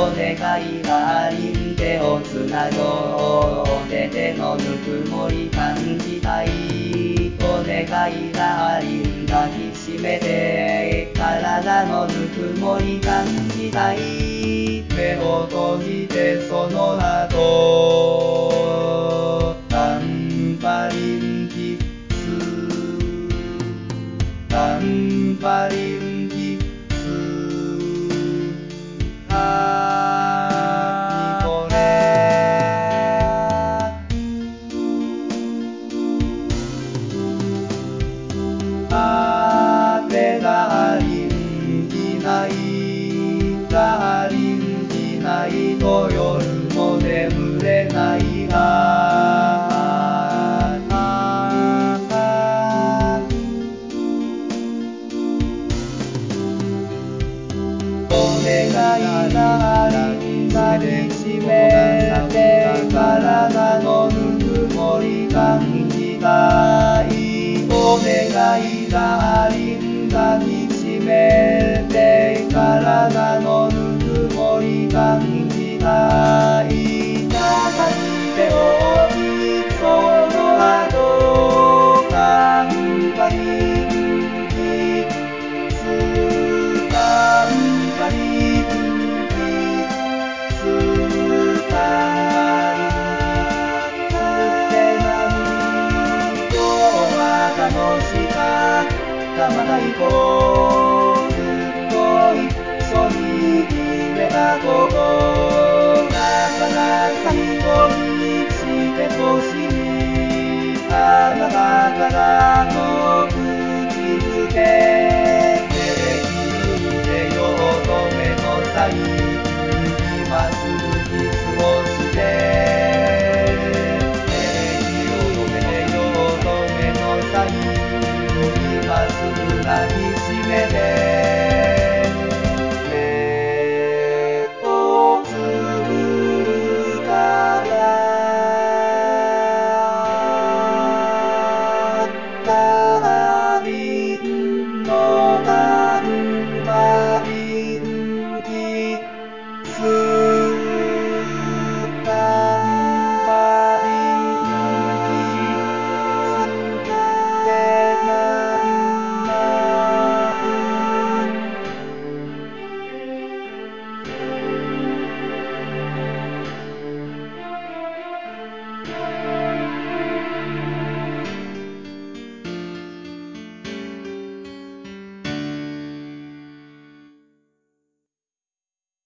お願いがありん手をつなごうで手のぬくもり感じたいお願いがありん抱きしめて体のぬくもり感じたい目を閉じてその後タンパリンキスタンパリンキスダーリンいないダーリンいないと夜も眠れないお願いダーリン抱きしめて体のぬくもり感じたいお願いダーリン抱きしめて体のぬくもり感じたい肩に手を置きその後タンパリンキスタンパリンキスタンパリンキスって何今日は楽しかったまた行こうずっと一緒にいれば